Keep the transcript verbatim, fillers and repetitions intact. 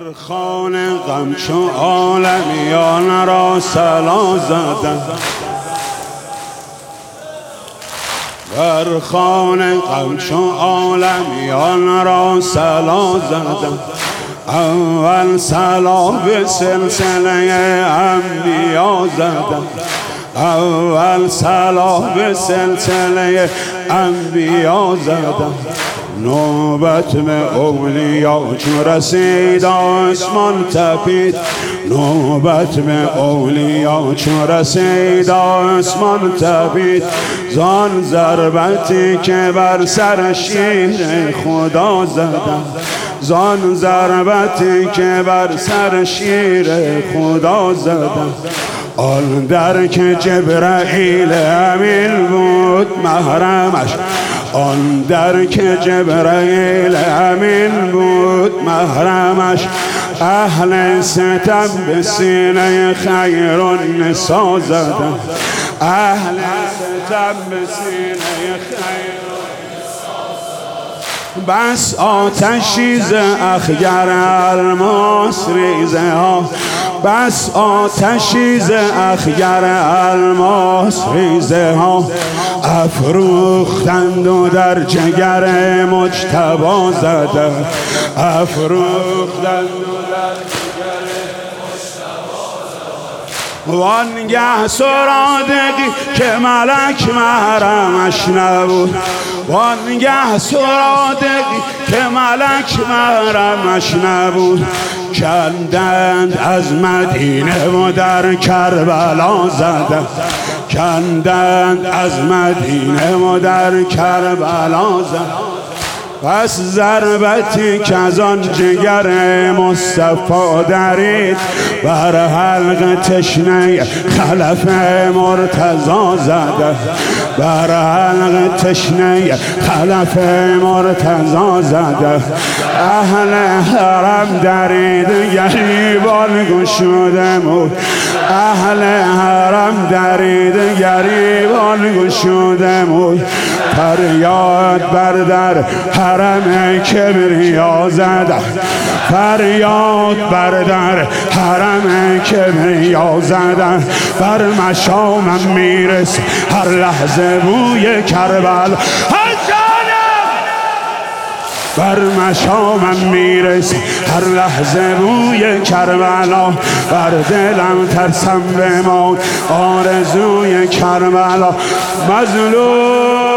بر خوان غم چو عالمیان را صلا زدم، بر خوان غم چو عالمیان را صلا زدم. اول صلا به سلسله انبیا زدم، اول صلا به سلسله انبیا زدم. نوبت به اولیا چون رسید آسمان تپید، نوبت به اولیا چون رسید آسمان تپید. زان ضربتی که بر سر شیر خدا زدم، زان ضربتی که بر سر شیر خدا زدم. آن در که جبرائیل امین بود محرمش، آن در که جبرائیل امین بود محرمش. اهل ستم به سینه خیر النسا زدم، اهل ستم به سینه خیر بس آتشی ز اخگر الماس ریزه ها، بس آتشی ز اخگر الماس ریزه ها. افروختند و در جگر مجتبی زدند، افروختند و در جگر وانگه سرادقی که ملک محرمش نبود، وانگه سرادقی که ملک محرمش نبود. کندند از مدینه و در کربلا زدند، کندند از مدینه و در کربلا زدند. پس ضربتی که از آن جگر مصطفی درید، بر حلق تشنه خلف مرتضی زده، بر حلق تشنه خلف مرتضی زده. اهل حرم درید گریبان گشوده بود، اهل حرم درید گریبان گشوده بود. فریاد بر در حرم کبریا زده، فریاد بر در حرم کبریا زده. بر مشامم میرس هر لحظه بوی کربلا، بر مشامم میرس هر لحظه بوی کربلا. بر دلم ترسم بمون آرزوی کربلا. مظلوم